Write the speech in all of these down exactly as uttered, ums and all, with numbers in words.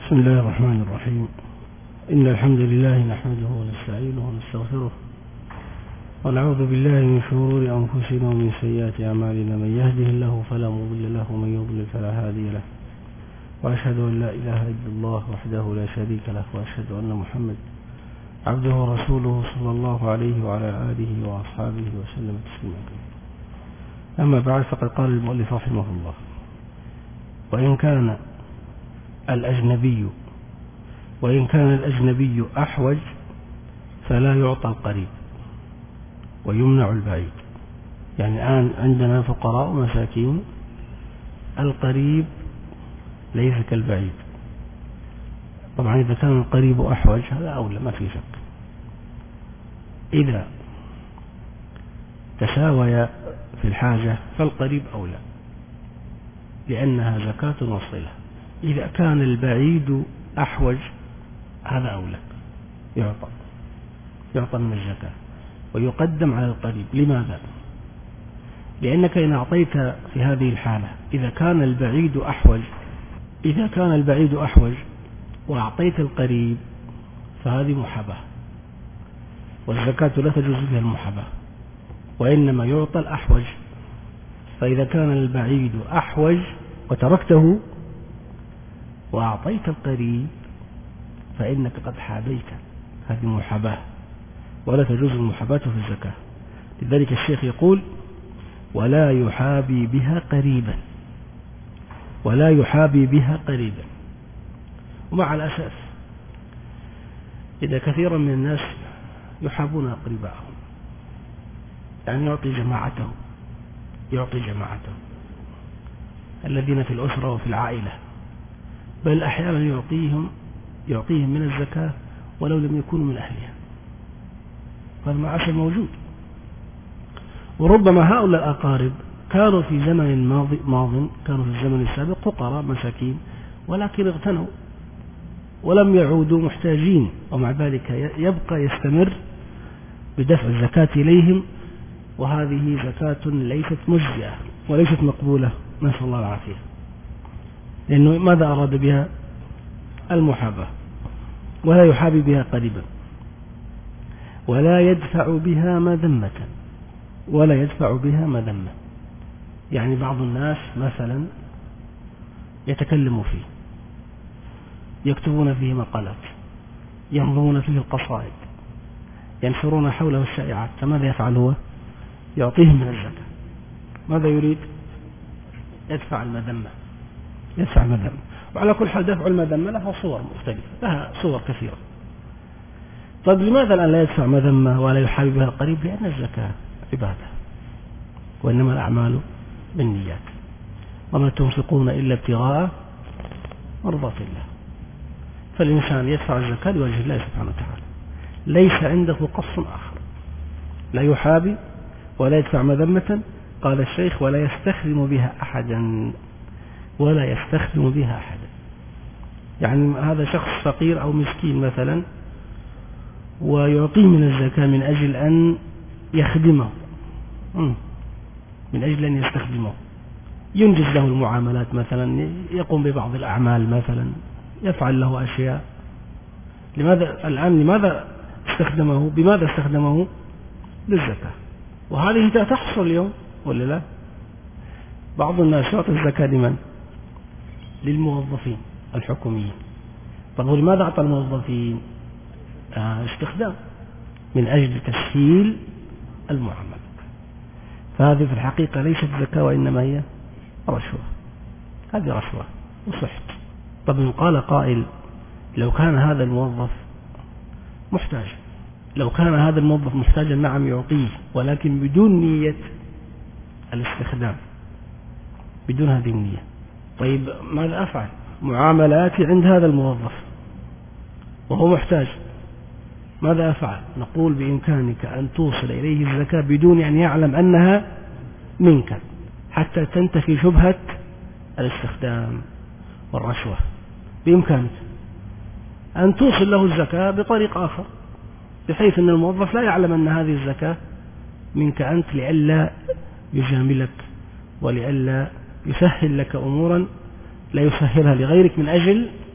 بسم الله الرحمن الرحيم. إن الحمد لله نحمده ونستعينه ونستغفره ونعوذ بالله من شرور أنفسنا ومن سيئات أعمالنا، من يهده الله فلا مضل له ومن يضلل فلا هادي له، وأشهد أن لا إله إلا الله وحده لا شريك له، وأشهد أن محمد عبده ورسوله صلى الله عليه وعلى آله وأصحابه وسلم تسليما كثيرا. أما بعد، فقد قال المؤلف رحمه الله: وإن كان الأجنبي وإن كان الأجنبي أحوج فلا يعطى القريب ويمنع البعيد. يعني الآن عندنا فقراء ومساكين، القريب ليس كالبعيد. طبعا إذا كان القريب أحوج هذا أولى، ما في شك. إذا تساوي في الحاجة فالقريب أولى لأنها زكاة وصلة. إذا كان البعيد أحوج هذا أولى، يعطى يعطى من الزكاة ويقدم على القريب. لماذا؟ لأنك إن أعطيت في هذه الحالة، إذا كان البعيد أحوج إذا كان البعيد أحوج وأعطيت القريب فهذه محاباة، والزكاة لا تجوز بها المحاباة، وإنما يعطى الأحوج. فإذا كان البعيد أحوج وتركته وأعطيت القريب فإنك قد حابيت، هذه محاباة ولا تجوز المحاباة في الزكاة. لذلك الشيخ يقول: ولا يحابي بها قريبا ولا يحابي بها قريبا. ومع الأسف إذا كثيرا من الناس يحابون أقربائهم، يعني يعطي جماعته يعطي جماعته الذين في الأسرة وفي العائلة، بل أحيانا يعطيهم يعطيهم من الزكاة ولو لم يكونوا من أهلها. هذا مع الأسف موجود. وربما هؤلاء الأقارب كانوا في زمن ماضي ماض كانوا في الزمن السابق فقراء مساكين، ولكن اغتنوا ولم يعودوا محتاجين، ومع ذلك يبقى يستمر بدفع الزكاة إليهم، وهذه زكاة ليست مجزئة وليست مقبولة، نسأل الله العافية. لأنه ماذا أراد بها؟ المحاباة. ولا يحابي بها قريبا ولا يدفع بها مذمة ولا يدفع بها مذمة. يعني بعض الناس مثلا يتكلم فيه، يكتبون فيه مقالات، ينظمون فيه القصائد، ينشرون حوله الشائعات، فماذا يفعل هو؟ يعطيهم من الزكاة. ماذا يريد؟ يدفع المذمة يدفع المذمة. وعلى كل حال دفع المذمة لها صور مختلفة، لها صور كثيرة. طيب لماذا الآن لا يدفع مذمة ولا يحابي بها القريب؟ لأن الزكاة عبادة، وإنما الأعمال بالنيات، وما تنفقون إلا ابتغاء مرضات الله. فالإنسان يدفع الزكاة لوجه الله سبحانه وتعالى، ليس عنده قص آخر. لا يحابي ولا يدفع مذمة. قال الشيخ: ولا يستخدم بها أحدا ولا يستخدم بها أحدا. يعني هذا شخص فقير أو مسكين مثلا، ويعطيه من الزكاة من أجل أن يخدمه، من أجل أن يستخدمه، ينجز له المعاملات مثلا، يقوم ببعض الأعمال مثلا، يفعل له أشياء. لماذا الآن لماذا استخدمه؟ بماذا استخدمه؟ للزكاة. وهذه تحصل اليوم ولا لا؟ بعض الناس يعطي الزكاة لمن؟ للموظفين الحكوميين. طب ولماذا أعطى الموظفين؟ آه استخدام من أجل تسهيل المعاملة. فهذه في الحقيقة ليست زكاة، وإنما هي رشوة. هذه رشوة وسحت. طب إن قال قائل: لو كان هذا الموظف محتاج لو كان هذا الموظف محتاجا، نعم يعطيه، ولكن بدون نية الاستخدام، بدون هذه النية. طيب ماذا أفعل؟ معاملاتي عند هذا الموظف وهو محتاج، ماذا أفعل؟ نقول: بإمكانك أن توصل إليه الزكاة بدون أن يعلم أنها منك، حتى تنتفي شبهة الاستخدام والرشوة. بإمكانك أن توصل له الزكاة بطريق آخر، بحيث أن الموظف لا يعلم أن هذه الزكاة منك أنت، لئلا يجاملك ولئلا يسهل لك أمورا لا يسهلها لغيرك من أجل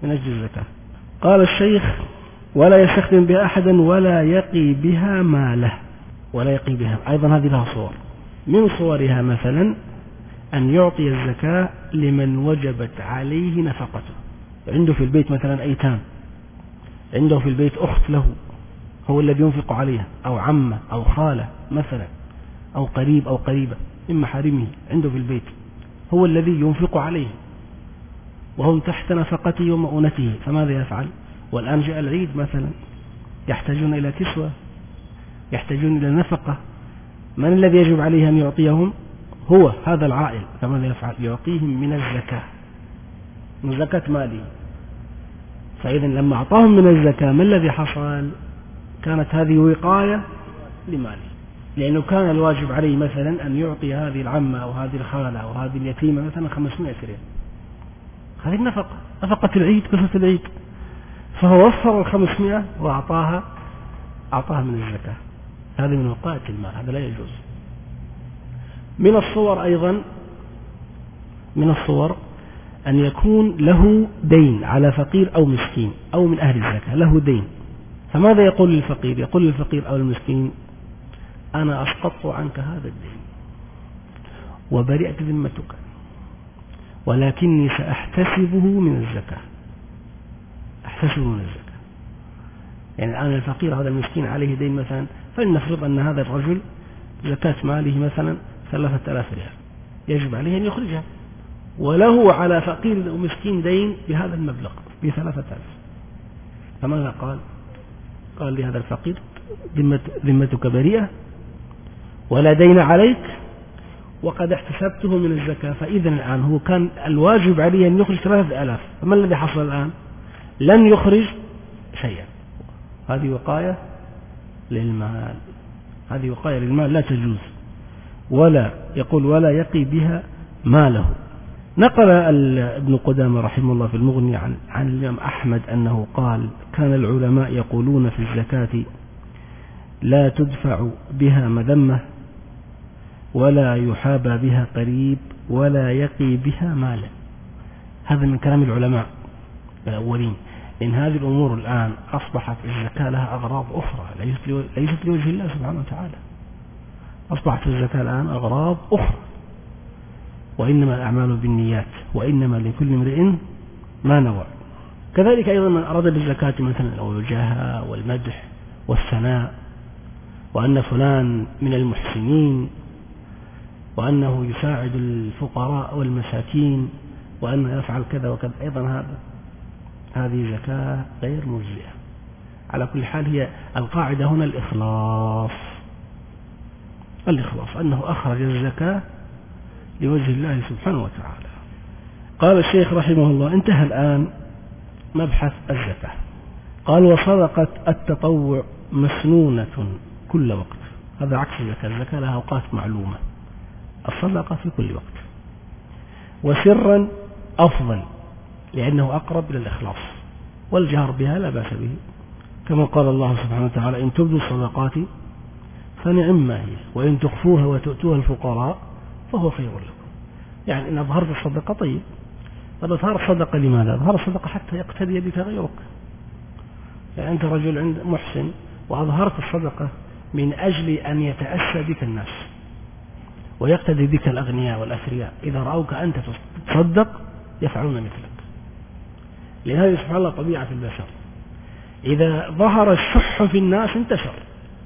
من أجل الزكاة. قال الشيخ: ولا يستخدم بها أحدا ولا يقي بها ماله. ولا يقي بها، أيضا هذه لها صور. من صورها مثلا أن يعطي الزكاة لمن وجبت عليه نفقته. عنده في البيت مثلا أيتام، عنده في البيت أخت له هو الذي ينفق عليها، أو عمة أو خالة مثلا، أو قريب أو قريبة من محارمه عنده في البيت، هو الذي ينفق عليه وهم تحت نفقته ومؤونته، فماذا يفعل؟ والآن جاء العيد مثلا، يحتاجون إلى كسوة، يحتاجون إلى نفقة، من الذي يجب عليه أن يعطيهم؟ هو هذا العائل، فماذا يفعل؟ يعطيهم من الزكاة، من زكاة ماله. فإذا لما أعطاهم من الزكاة ما الذي حصل؟ كانت هذه وقاية لماله، لأنه كان الواجب عليه مثلا أن يعطي هذه العمة أو هذه الخالة أو هذه اليتيمة مثلا خمسمائة ريال، هذه النفقة، نفقة العيد، قصة العيد، فهو وفر الخمسمائة وأعطاها أعطاها من الزكاة. هذه من وقاية المال، هذا لا يجوز. من الصور أيضا، من الصور أن يكون له دين على فقير أو مسكين أو من أهل الزكاة، له دين، فماذا يقول للفقير؟ يقول للفقير أو المسكين: أنا أسقطت عنك هذا الدين وبرئت ذمتك، ولكني سأحتسبه من الزكاة، أحتسبه من الزكاة. يعني الآن الفقير هذا المسكين عليه دين مثلا، فلنفرض أن هذا الرجل زكاة ماله مثلا ثلاثة آلاف ريال، يجب عليه أن يخرجها، وله على فقير أو مسكين دين بهذا المبلغ بثلاثة آلاف، فماذا قال؟ قال لهذا الفقير: ذمتك بريئة ولا دين عليك وقد احتسبته من الزكاة. فإذا الآن هو كان الواجب عليه أن يخرج ثلاثة آلاف، فما الذي حصل الآن؟ لن يخرج شيئا. هذه وقاية للمال، هذه وقاية للمال لا تجوز. ولا يقول ولا يقي بها ماله. نقل ابن قدامة رحمه الله في المغني عن, عن الإمام أحمد أنه قال: كان العلماء يقولون في الزكاة: لا تدفع بها مذمة ولا يحابى بها قريب ولا يقي بها مالا. هذا من كلام العلماء الأولين، إن هذه الأمور الآن أصبحت الزكاة لها أغراض أخرى ليست لوجه الله سبحانه وتعالى، أصبحت الزكاة الآن أغراض أخرى، وإنما الأعمال بالنيات وإنما لكل امرئ ما نوى. كذلك أيضا من أراد بالزكاة مثلا أو الوجاهة والمدح والثناء، وأن فلان من المحسنين، وأنه يساعد الفقراء والمساكين، وأنه يفعل كذا وكذا، أيضا هذا هذه زكاة غير مجزئة. على كل حال هي القاعدة هنا الإخلاص، الإخلاص أنه أخرج الزكاة لوجه الله سبحانه وتعالى. قال الشيخ رحمه الله: انتهى الآن مبحث الزكاة. قال: وصدقة التطوع مسنونة كل وقت. هذا عكس الزكاة، الزكاة لها أوقات معلومة، الصدقة في كل وقت. وسرا أفضل لأنه أقرب إلى الإخلاص، والجهر بها لا بأس به، كما قال الله سبحانه وتعالى: إن تبدوا الصدقات فنعم ما هي وإن تخفوها وتؤتوها الفقراء فهو خير لكم. يعني إن أظهرت الصدقة طيب، طب أظهر الصدقة لماذا؟ أظهر الصدقة حتى يقتدي بك غيرك. يعني أنت رجل عند محسن وأظهرت الصدقة من أجل أن يتأسى بك الناس ويقتدي بك الأغنياء والأثرياء، إذا رأوك أنت تصدق يفعلون مثلك. لأن هذه سبحان الله طبيعة البشر، إذا ظهر الشح في الناس انتشر،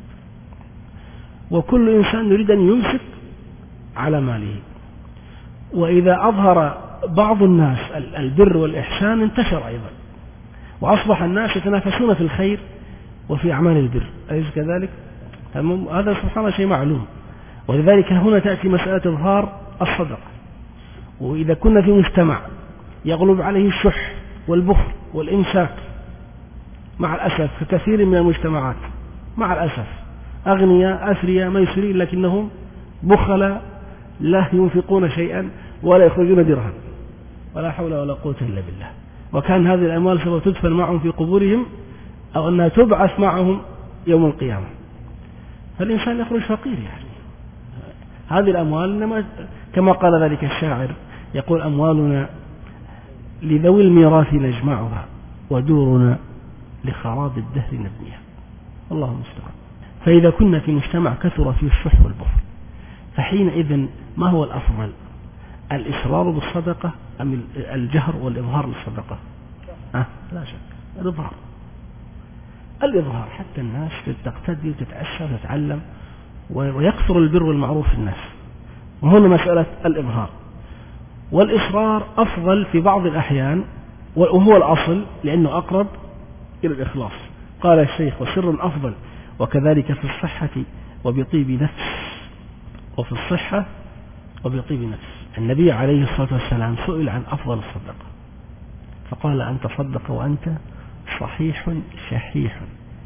وكل إنسان يريد أن يمسك على ماله، وإذا أظهر بعض الناس البر والإحسان انتشر أيضا، وأصبح الناس يتنافسون في الخير وفي أعمال البر، أليس كذلك؟ هذا سبحان الله شيء معلوم. ولذلك هنا تأتي مسألة إظهار الصدقة. وإذا كنا في مجتمع يغلب عليه الشح والبخل والإمساك، مع الأسف في كثير من المجتمعات، مع الأسف أغنياء أثرياء ميسورين لكنهم بخلاء لا ينفقون شيئا ولا يخرجون درهم، ولا حول ولا قوة إلا بالله. وكان هذه الأموال سوف تدفن معهم في قبورهم أو أنها تبعث معهم يوم القيامة، فالإنسان يخرج فقير. يعني هذه الأموال إنما كما قال ذلك الشاعر، يقول: أموالنا لذوي الميراث نجمعها ودورنا لخراب الدهر نبنيها. الله المستعان. فإذا كنا في مجتمع كثر فيه الشح والبخل، فحينئذ ما هو الأفضل؟ الإصرار بالصدقة أم الجهر والإظهار للصدقة؟ أه؟ لا شك الإظهار. الإظهار حتى الناس تقتدي وتتأسى وتتعلم ويكثر البر والمعروف في الناس. وهنا مسألة الإظهار. والإصرار أفضل في بعض الأحيان وهو الأصل لأنه أقرب إلى الإخلاص. قال الشيخ: وسر أفضل، وكذلك في الصحة وبطيب نفس. وفي الصحة وبطيب نفس. النبي عليه الصلاة والسلام سئل عن أفضل الصدقة فقال: أن تصدق وأنت صحيح شحيح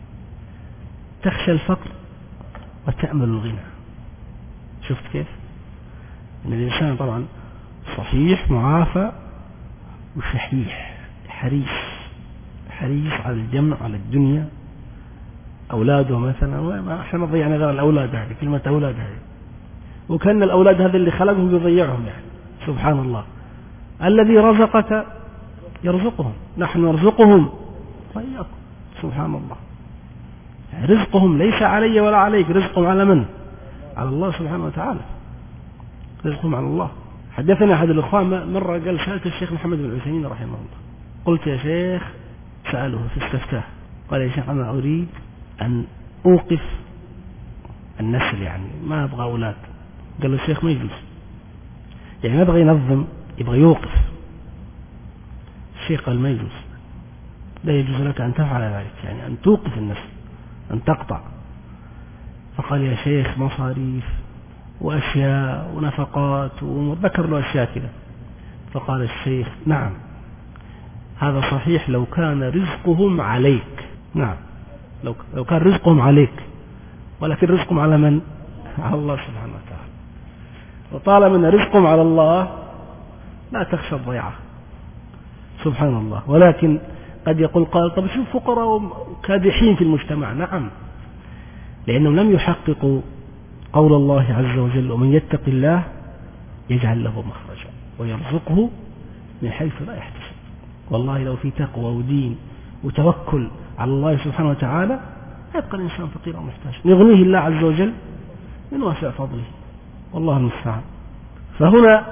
تخشى الفقر وتأمل الغنى. شفت كيف؟ إن الإنسان طبعا صحيح معافى وشحيح حريص حريص على الجمع على الدنيا. أولاده مثلا، احنا ما ضيعنا غير الأولاد، هذه كلمة أولاد هذه، وكان الأولاد هذا اللي خلقهم بيضيعهم يعني. سبحان الله. الذي رزقك يرزقهم، نحن نرزقهم وإياكم. سبحان الله. رزقهم ليس علي ولا عليك، رزقهم على من؟ على الله سبحانه وتعالى. رزقهم على الله. حدثنا أحد الأخوان مرة قال: سألت الشيخ محمد بن عثيمين رحمه الله، قلت: يا شيخ، سأله في استفتاء، قال: يا شيخ أنا أريد أن أوقف النسل، يعني ما أبغى أولاد. قال له الشيخ: ما يجوز، يعني ما يبغى ينظم، يبغى يوقف. الشيخ قال: ما يجوز، لا يجوز لك أن تفعل ذلك، يعني أن توقف النسل، أن تقطع. فقال: يا شيخ مصاريف وأشياء ونفقات، وذكر له أشياء كذا. فقال الشيخ: نعم هذا صحيح لو كان رزقهم عليك، نعم لو لو كان رزقهم عليك، ولكن رزقهم على من؟ على الله سبحانه وتعالى. وطالما أن رزقهم على الله لا تخشى الضيعة. سبحان الله. ولكن قد يقول قال: طب شوف فقراء كادحين في المجتمع. نعم، لأنهم لم يحققوا قول الله عز وجل: ومن يتق الله يجعل له مخرجا ويرزقه من حيث لا يحتسب. والله لو في تقوى ودين وتوكل على الله سبحانه وتعالى يبقى الإنسان فقيرا ومحتاجا، يغنيه الله عز وجل من واسع فضله، والله المستعان. فهنا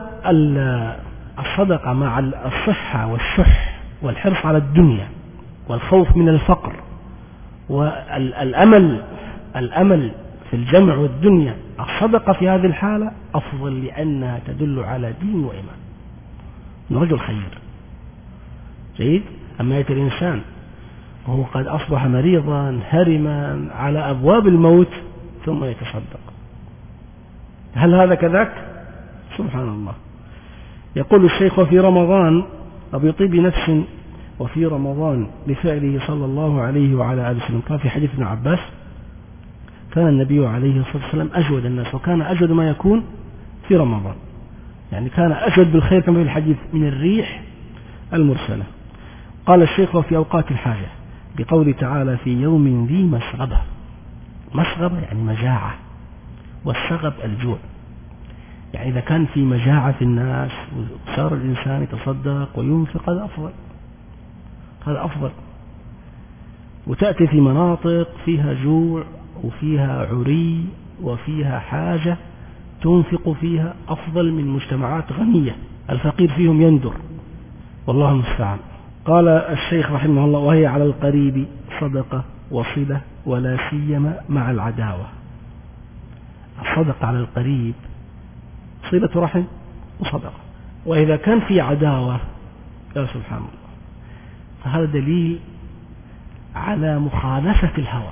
الصدقة مع الصحة والشح والحرص على الدنيا والخوف من الفقر والأمل الأمل في الجمع والدنيا، الصدقة في هذه الحالة أفضل لأنها تدل على دين وإيمان من رجل خير. جيد. أما يأتي الإنسان وهو قد أصبح مريضا هرما على أبواب الموت ثم يتصدق، هل هذا كذاك؟ سبحان الله. يقول الشيخ: وفي رمضان وبطيب نفس وفي رمضان بفعله صلى الله عليه وعلى آله وسلم. قال في حديث ابن عباس: كان النبي عليه الصلاة والسلام أجود الناس، وكان أجود ما يكون في رمضان، يعني كان أجود بالخير كما في الحديث من الريح المرسلة. قال الشيخ: وفي أوقات الحاجة بقول تعالى: في يوم ذي مسغبة. مسغبة يعني مجاعة، والسغب الجوع، يعني إذا كان في مجاعة في الناس وصار الإنسان يتصدق وينفق هذا أفضل، هذا أفضل. وتأتي في مناطق فيها جوع وفيها عري وفيها حاجة تنفق فيها أفضل من مجتمعات غنية الفقير فيهم يندر، والله المستعان. قال الشيخ رحمه الله: وهي على القريب صدقة وصلة ولا سيما مع العداوة. الصدقة على القريب صلة رحم وصدقة، وإذا كان في عداوة يا سبحان الله فهذا دليل على مخالفة الهوى،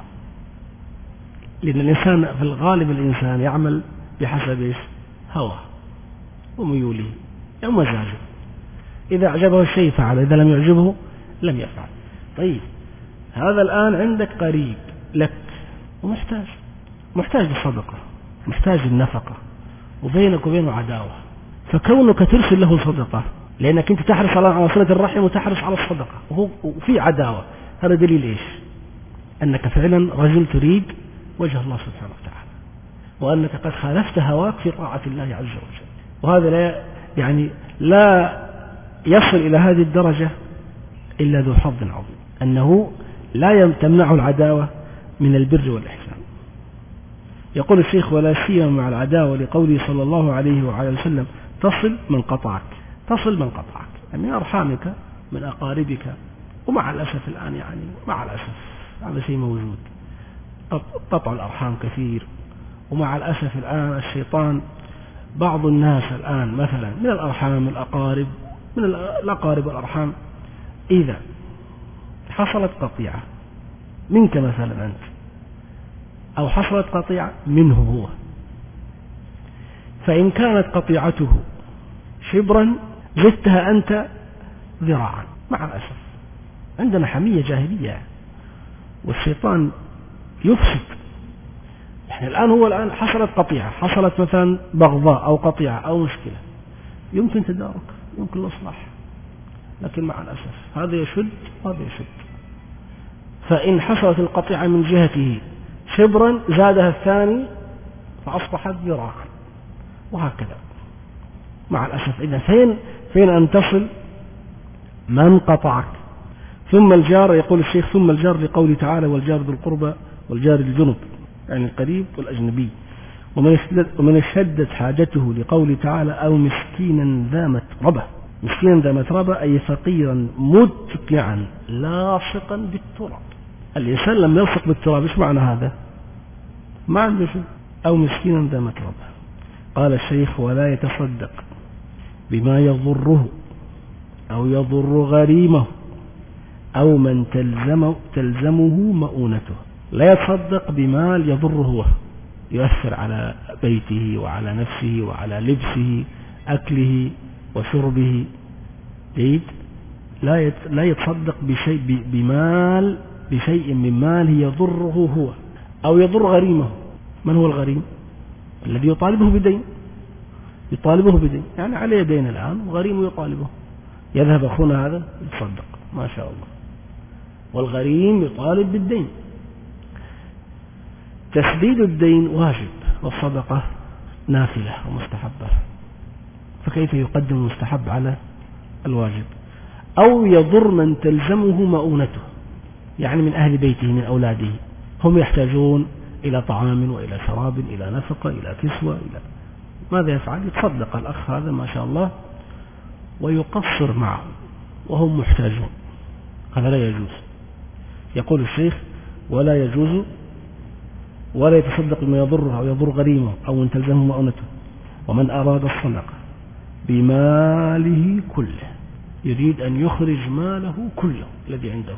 لأن الإنسان في الغالب الإنسان يعمل بحسب هوى وميوله ومزاجه، إذا أعجبه الشيء فعل، إذا لم يعجبه لم يفعل. طيب هذا الآن عندك قريب لك ومحتاج محتاج للصدقة، محتاج للنفقة، وبينك وبينه عداوة، فكونك ترسل له صدقة لأنك أنت تحرص على صلة الرحم وتحرص على الصدقة وهو وفي عداوة، هذا دليل إيش؟ أنك فعلا رجل تريد وجه الله سبحانه وتعالى، وأنك قد خالفت هواك في طاعة الله عز وجل. وهذا لا يعني لا يصل إلى هذه الدرجة إلا ذو حظ عظيم، أنه لا تمنعه العداوة من البر والإحسان. يقول الشيخ: ولا سيما مع العداوة، لقوله صلى الله عليه وعلى وسلم: تصل من قطعك. تصل من قطعك من أرحامك، من أقاربك. ومع الأسف الآن يعني مع الأسف هذا شيء موجود، قطع الأرحام كثير. ومع الأسف الآن الشيطان بعض الناس الآن مثلا من الأرحام الأقارب من الأقارب والأرحام، إذا حصلت قطيعة منك مثلا أنت، أو حصلت قطيعة منه هو، فإن كانت قطيعته شبرا زدتها أنت ذراعا. مع الأسف عندنا حمية جاهلية، والشيطان يفسد. يعني الآن هو الآن حصلت قطيعة، حصلت مثلا بغضاء أو قطيعة أو مشكلة، يمكن تدارك، يمكن الإصلاح، لكن مع الأسف هذا يشد وهذا يشد. فإن حصلت القطيعة من جهته شبرا زادها الثاني فأصبحت ذراعا، وهكذا مع الأسف. إذا فين فين أن تصل من قطعك. ثم الجار، يقول الشيخ: ثم الجار لقوله تعالى: والجار ذو القربى والجار الجنب، يعني القريب والأجنبي. ومن اشتدت حاجته لقوله تعالى: أو مسكينا ذا متربة. مسكينا ذا متربة أي فقيرا متكعا لاصقا بالتراب. الإنسان لم يلصق بالتراب، إيش معنى هذا؟ ما عنده شيء. أو مسكينا ذا متربة. قال الشيخ: ولا يتصدق بما يضره أو يضر غريمه أو من تلزمه, تلزمه مؤونته. لا يتصدق بمال يضره هو، يؤثر على بيته وعلى نفسه وعلى لبسه، أكله وشربه. جيد؟ لا لا يتصدق بشيء بمال بشيء من ماله يضره هو أو يضر غريمه. من هو الغريم؟ الذي يطالبه بدين، يطالبه بدين، يعني عليه دين الآن وغريمه يطالبه. يذهب أخونا هذا يتصدق ما شاء الله، والغريم يطالب بالدين. تسديد الدين واجب، والصدقة نافلة ومستحبة، فكيف يقدم المستحب على الواجب؟ أو يضر من تلزمه مؤونته، يعني من أهل بيته من أولاده، هم يحتاجون إلى طعام وإلى شراب، إلى نفقة، إلى كسوة، إلى ماذا يفعل؟ يتصدق الأخ هذا ما شاء الله ويقصر معه وهم محتاجون. هذا لا يجوز. يقول الشيخ: ولا يجوز ولا يتصدق بما يضره أو يضر غريمه أو من تلزمه مؤونته. ومن أراد الصدقة بماله كله، يريد أن يخرج ماله كله الذي عنده،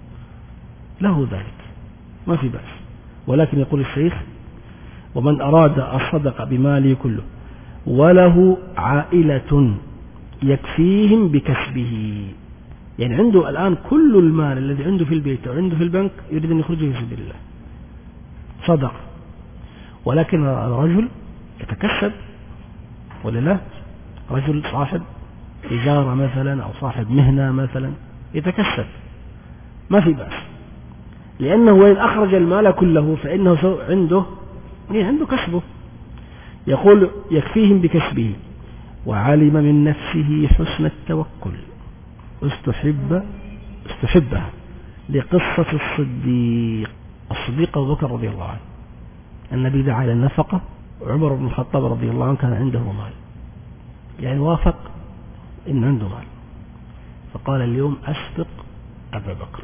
له ذلك ما في بأس. ولكن يقول الشيخ: ومن أراد الصدقة بماله كله وله عائلة يكفيهم بكسبه، يعني عنده الآن كل المال الذي عنده في البيت وعنده في البنك يريد أن يخرجه في سبيل الله صدق. ولكن الرجل يتكسب ولا لا؟ رجل صاحب تجارة مثلا أو صاحب مهنة مثلا يتكسب، ما في بأس، لأنه وإن أخرج المال كله فإنه عنده عنده كسبه. يقول: يكفيهم بكسبه، وعلم من نفسه حسن التوكل، استحب استحبها لقصة الصديق. الصديق أبو بكر رضي الله عنه، النبي دعا إلى النفقة، وعمر بن الخطاب رضي الله عنه كان عنده مال، يعني وافق إن عنده مال، فقال: اليوم أسبق أبا بكر.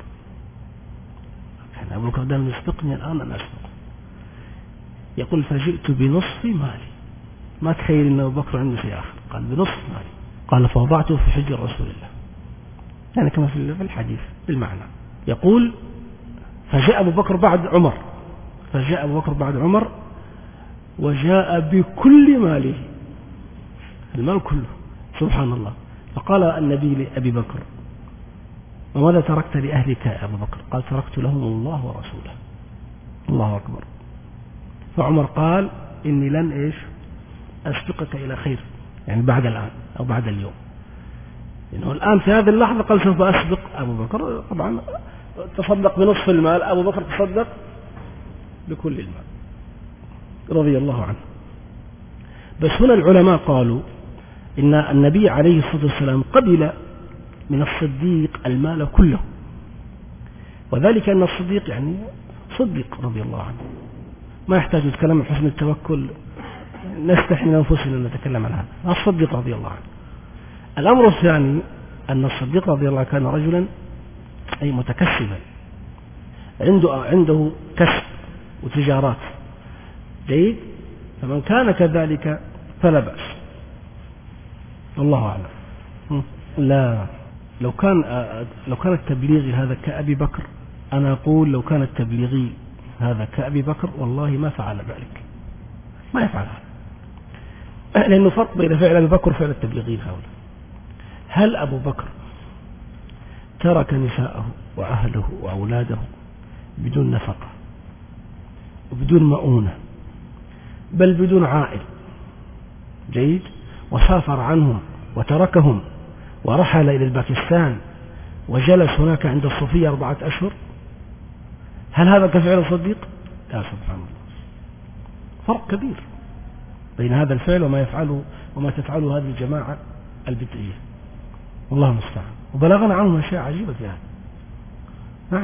يعني أبو بكر دائما يسبقني، الآن أنا أسبق. يقول: فجئت بنصف مالي. ما تخيل أن أبو بكر عنده شيء آخر، قال: بنصف مالي. قال: فوضعته في حجر رسول الله، يعني كما في الحديث بالمعنى. يقول: فجاء أبو بكر بعد عمر فجاء أبو بكر بعد عمر وجاء بكل ماله، المال كله، سبحان الله. فقال النبي لأبي بكر: وماذا تركت لأهلك يا أبو بكر؟ قال: تركت لهم الله ورسوله. الله أكبر. فعمر قال: إني لن إيش أسبقك إلى خير، يعني بعد الآن أو بعد اليوم، إنه الآن في هذه اللحظة قال: سوف أسبق أبو بكر. طبعا تصدق بنصف المال، أبو بكر تصدق بكل المال رضي الله عنه. بس هنا العلماء قالوا إن النبي عليه الصلاة والسلام قبل من الصديق المال كله، وذلك أن الصديق يعني صديق رضي الله عنه، ما يحتاج نتكلم عن حسن التوكل، نستحي من أنفسنا أن نتكلم عن هذا. الصديق رضي الله عنه. الأمر الثاني أن الصديق رضي الله عنه كان رجلا أي متكسبا، عنده عنده كسب وتجارات جيد، فمن كان كذلك فلا بأس. الله أعلم. لا، لو كان لو كان التبليغي هذا كأبي بكر، أنا أقول لو كان التبليغي هذا كأبي بكر والله ما فعل ذلك، ما يفعل هذا، لأنه فرق بين فعل أبي بكر وفعل التبليغيين هؤلاء. هل أبو بكر ترك نساءه وأهله وأولاده بدون نفقة وبدون مؤونة بل بدون عائل جيد، وسافر عنهم وتركهم ورحل إلى الباكستان وجلس هناك عند الصوفية أربعة أشهر؟ هل هذا كفعل الصديق؟ لا، سبحان الله، فرق كبير بين هذا الفعل وما يفعله وما تفعله هذه الجماعة البدعية، والله المستعان. وبلغنا عنهم أشياء عجيبة في هذا. نعم،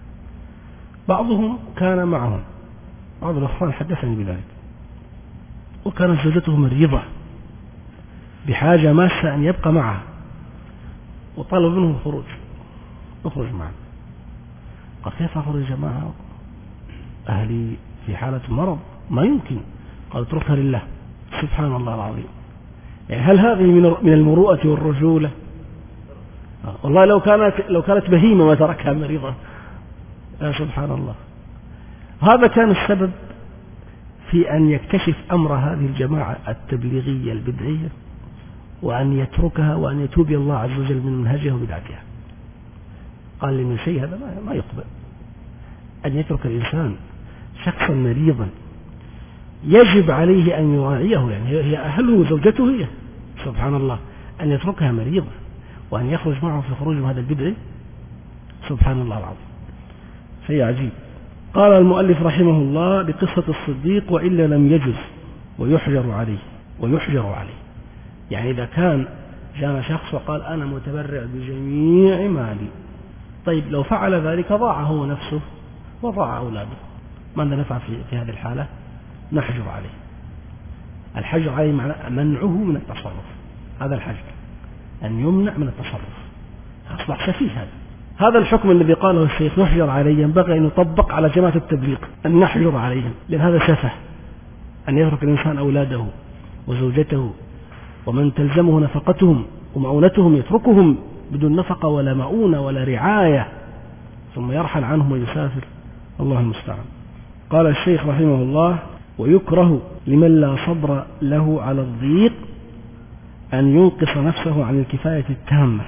بعضهم كان معهم، بعض الأخوان حدثني بذلك، وكانت زوجته مريضة بحاجة ماسة أن يبقى معها، وطلب منه الخروج، اخرج معنا. قال كيف أخرج معها؟ أهلي في حالة مرض، ما يمكن. قال اتركها لله. سبحان الله العظيم، يعني هل هذه من المروءة والرجولة؟ والله لو كانت لو كانت بهيمة ما تركها مريضة. يا سبحان الله. هذا كان السبب في أن يكتشف أمر هذه الجماعة التبليغية البدعية، وأن يتركها وأن يتوب الله عز وجل من منهجها وبدعتها. قال لي من شيء هذا ما يقبل أن يترك الإنسان شخصا مريضا يجب عليه أن يراعيه، يعني هي أهله وزوجته هي، سبحان الله، أن يتركها مريضة وأن يخرج معه في خروج هذا البدع، سبحان الله العظيم، شيء عجيب. قال المؤلف رحمه الله بقصة الصديق: وإلا لم يجز ويحجر عليه ويحجر عليه. يعني إذا كان جاء شخص وقال أنا متبرع بجميع مالي، طيب لو فعل ذلك ضاع هو نفسه وضاع أولاده، ماذا نفعل في, في هذه الحالة؟ نحجر عليه. الحجر عليه معناه منعه من التصرف، هذا الحجر، أن يمنع من التصرف، أصبح سفيه. هذا هذا الحكم الذي قاله الشيخ نحجر عليه ينبغي أن يطبق على جماعة التبليغ، أن نحجر عليهم، لأن هذا سفه، أن يترك الإنسان أولاده وزوجته ومن تلزمه نفقتهم ومعونتهم يتركهم بدون نفقة ولا مؤونة ولا رعاية ثم يرحل عنهم ويسافر، الله المستعان. قال الشيخ رحمه الله: ويكره لمن لا صبر له على الضيق أن ينقص نفسه عن الكفاية التامة.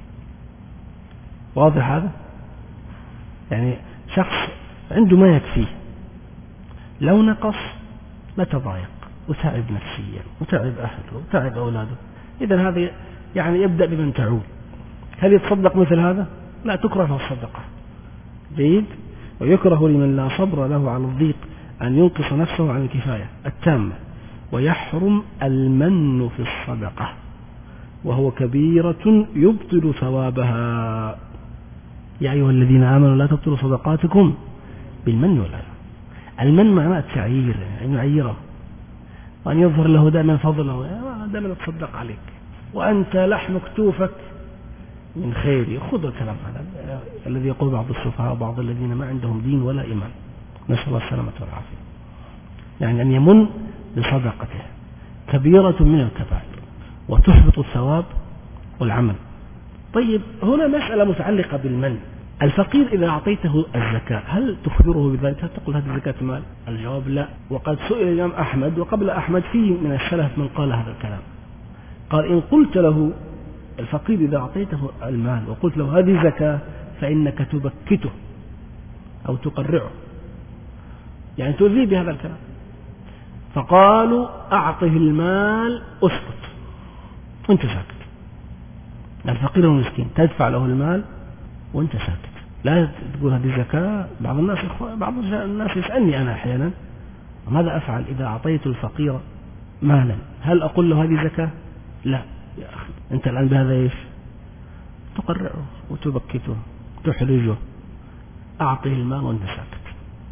واضح هذا؟ يعني شخص عنده ما يكفيه، لو نقص لتضايق وتعب نفسيا وتعب أهله وتعب أولاده، إذن هذا يعني يبدأ بمن تعول. هل يتصدق مثل هذا؟ لا، تكره الصدقة. جيد. ويكره لمن لا صبر له على الضيق أن ينقص نفسه عن الكفاية التامة، ويحرم المن في الصدقة وهو كبيرة يبطل ثوابها. يا أيها الذين آمنوا لا تبطلوا صدقاتكم بالمن والأذى. المن معناه التعيير، يعني يعيره وأن يظهر له دائما فضله، دائما يتصدق عليك وأنت لحم كتوفك من خير. خذ الكلام هذا الذي يقول بعض السفهاء وبعض الذين ما عندهم دين ولا إيمان، نسأل الله السلامة والعافية. يعني أن يمن بصدقته كبيرة من الكبائر وتحبط الثواب والعمل. طيب هنا مسألة متعلقة بالمن. الفقير إذا أعطيته الزكاة هل تخبره بذلك؟ هل تقول هذه الزكاة مال؟ الجواب لا. وقد سئل الإمام أحمد وقبل أحمد فيه من السلف من قال هذا الكلام، قال إن قلت له الفقير إذا أعطيته المال وقلت له هذه زكاة فإنك تبكته أو تقرعه، يعني تؤذيه بهذا الكلام. فقالوا أعطه المال أسكت وانت ساكت. الفقير والمسكين تدفع له المال وانت ساكت، لا تقول هذه زكاة. بعض الناس بعض الناس يسألني أنا أحيانا ماذا أفعل إذا أعطيت الفقير مالا؟ هل أقول له هذه زكاة؟ لا يا أخي، أنت الآن بهذا إيش تقرعه وتبكته تحرجه، أعطه المال وأنت ساكت.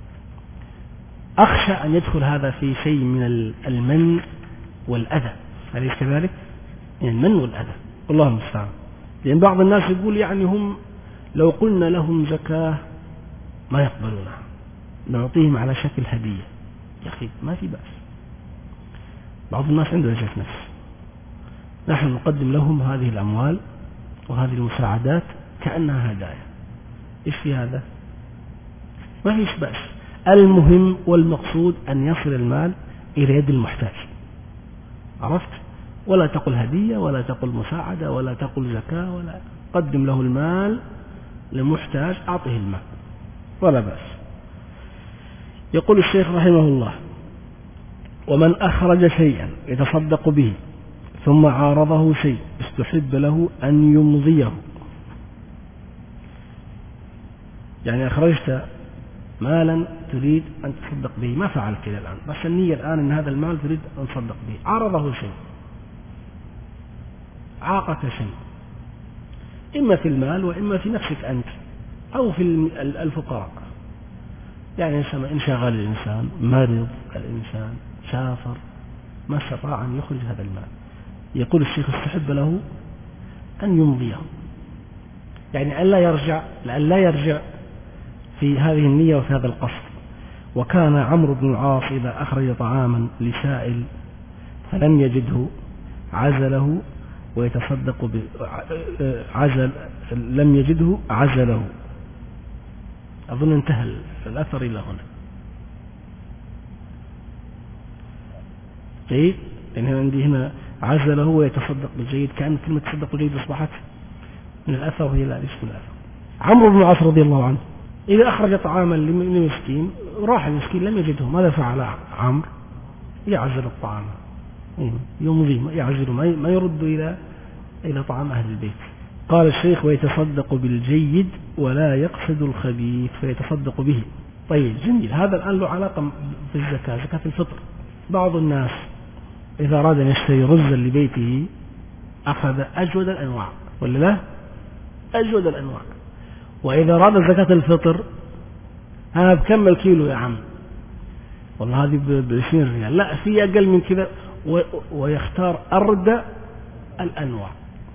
أخشى أن يدخل هذا في شيء من المن والأذى، أليس كذلك؟ يعني المن والأذى، والله المستعان. لأن بعض الناس يقول يعني هم لو قلنا لهم زكاة ما يقبلونها، نعطيهم على شكل هدية. يا أخي ما في بأس، بعض الناس عنده عزة نفس، نحن نقدم لهم هذه الأموال وهذه المساعدات كأنها هدايا. إيش في هذا؟ ما فيش بأس. المهم والمقصود أن يصل المال إلى يد المحتاج، عرفت؟ ولا تقل هدية ولا تقل مساعدة ولا تقل زكاة، ولا قدم له المال لمحتاج، أعطه المال ولا بأس. يقول الشيخ رحمه الله: ومن أخرج شيئا يتصدق به ثم عارضه شيء استحب له أن يمضيه. يعني أخرجت مالا تريد أن تصدق به، ما فعل كذا الآن، بس النية الآن أن هذا المال تريد أن تصدق به، عارضه شيء، عاقك شيء، إما في المال وإما في نفسك أنت أو في الفقراء. يعني انشغل الإنسان، مرض الإنسان، سافر، ما استطاع أن يخرج هذا المال، يقول الشيخ استحب له أن يمضيه، يعني أن لا يرجع، لأن لا يرجع في هذه النية وفي هذا القصد. وكان عمرو بن العاص إذا أخرج طعاما لسائل فلم يجده عزله ويتصدق ب... عزل لم يجده عزله. أظن انتهى الأثر إلى هنا. جيد، لأن يعني عندي هنا عزله ويتصدق بالجيد، كأن كلمة تصدق بالجيد أصبحت من الأثر وهي لا اسم الأثر. عمرو بن العاص رضي الله عنه إذا أخرج طعاما لمسكين، راح المسكين لم يجده، ماذا فعل عمرو؟ يعزل الطعام، يمضي، يعزل، ما يرد إلى إلى طعام أهل البيت. قال الشيخ: ويتصدق بالجيد ولا يقصد الخبيث فيتصدق به. طيب جميل، هذا الآن له علاقة بالزكاة، زكاة الفطر. بعض الناس إذا أراد أن يشتري رزا لبيته أخذ أجود الأنواع، ولا لا؟ أجود الأنواع. وإذا أراد زكاة الفطر، ها بكم الكيلو يا عم؟ والله هذه بعشرين ريال، لا في أقل من كذا، ويختار أردى الأنواع.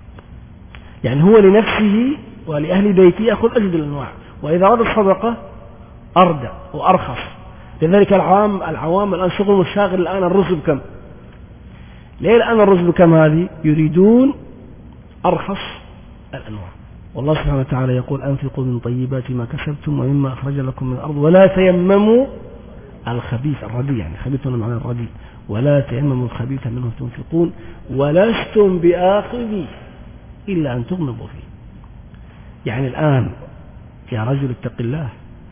يعني هو لنفسه ولأهل بيته يأخذ أجود الأنواع، وإذا أراد الصدقة أردى وأرخص. لذلك العوام العوام الآن شغل مشاغل الآن الرز بكم؟ ليه الآن الرز بكم؟ هذه يريدون أرخص الأنواع. والله سبحانه وتعالى يقول: أنفقوا من طيبات ما كسبتم ومما أخرج لكم من الأرض ولا تيمموا الخبيث، الرديء يعني خبيث معنى الرديء، ولا تيمموا الخبيث منه تنفقون ولستم بآخذيه إلا أن تغمضوا فيه. يعني الآن يا رجل اتق الله،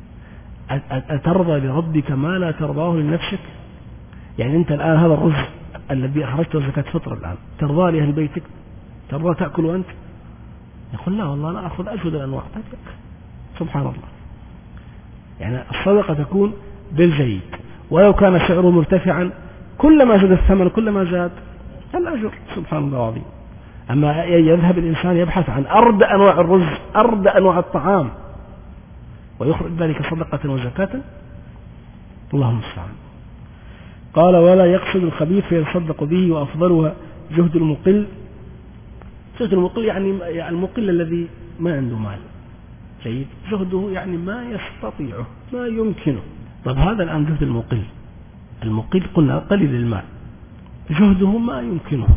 أترضى لربك ما لا ترضاه لنفسك؟ يعني أنت الآن هذا الرز الذي أخرجته زكاة فطر الآن ترضى لأهل بيتك؟ ترضى تأكل أنت؟ يقول: لا والله لا أخذ أجود الأنواع. سبحان الله. يعني الصدقة تكون بالجيد، ولو كان سعره مرتفعا كلما زاد الثمن كلما زاد الأجر. سبحان الله العظيم. أما يذهب الإنسان يبحث عن أردى أنواع الرز، أردى أنواع الطعام، ويخرج ذلك صدقة وزكاة، الله المستعان. قال: ولا يقصد الخبيث فيتصدق به، وأفضلها جهد المقل. جهد المقل يعني المقل الذي ما عنده مال، جيد، جهده يعني ما يستطيعه، ما يمكنه. طب هذا الآن جهد المقل، المقل قلنا قليل المال، جهده ما يمكنه.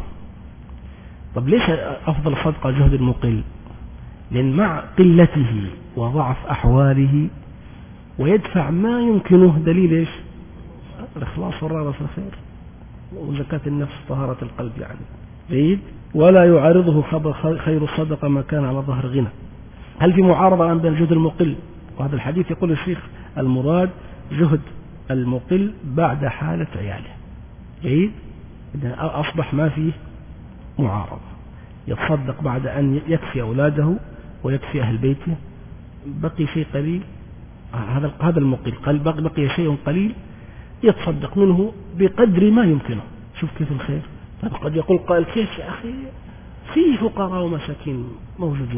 طب ليش أفضل صدقة جهد المقل؟ لأن مع قلته وضعف أحواله ويدفع ما يمكنه، دليل إيش؟ الإخلاص والرغبة في الخير وزكاة النفس طهارة القلب يعني. جيد. ولا يعارضه خير الصدقة ما كان على ظهر غنى. هل في معارضة الآن بين الجهد المقل وهذا الحديث؟ يقول الشيخ: المراد جهد المقل بعد حالة عياله. جيد. إذن أصبح ما فيه معارضة، يتصدق بعد أن يكفي أولاده ويكفي أهل بيته، بقي شيء قليل، هذا هذا المقل، قال بقي شيء قليل يتصدق منه بقدر ما يمكنه. شوف كيف الخير. قد يقول قائل: كيف يا أخي في فقراء ومساكين موجودين،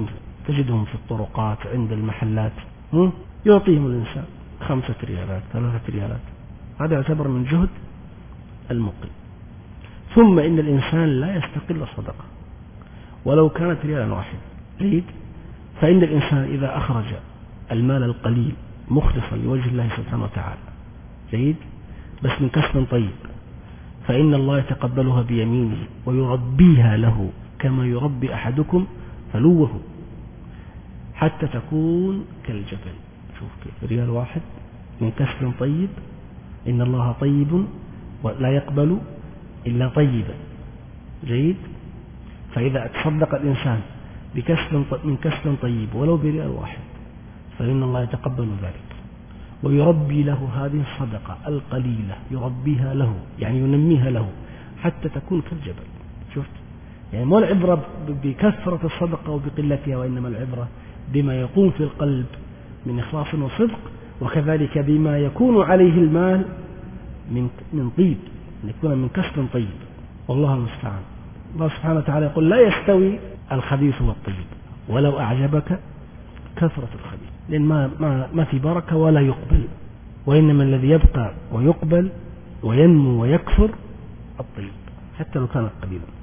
تجدهم في الطرقات عند المحلات يعطيهم الإنسان خمسة ريالات ثلاثة ريالات، هذا يعتبر من جهد المقل. ثم إن الإنسان لا يستقل صدقة ولو كانت ريالا واحد، جيد. فإن الإنسان إذا أخرج المال القليل مخلصا لوجه الله سبحانه وتعالى، جيد، بس من كسب طيب، فإن الله يتقبلها بيمينه ويربيها له كما يربي أحدكم فلوه حتى تكون كالجبل. شوف كيف، ريال واحد من كسب طيب، إن الله طيب ولا يقبل إلا طيبا، جيد. فإذا تصدق الإنسان بكسب من كسب طيب ولو بريال واحد فإن الله يتقبل ذلك ويربي له هذه الصدقة القليلة، يربيها له يعني ينميها له حتى تكون كالجبل. شفت يعني ما العبرة بكثرة الصدقة وبقلتها، وإنما العبرة بما يقوم في القلب من إخلاص وصدق، وكذلك بما يكون عليه المال من من طيب، أن يكون من كسب طيب. والله المستعان. الله سبحانه وتعالى يقول لا يستوي الخبيث والطيب ولو أعجبك كثرة الخبيث، لأن ما, ما, ما في بركة ولا يقبل، وإنما الذي يبقى ويقبل وينمو ويكثر الطيب حتى لو كان قليلا.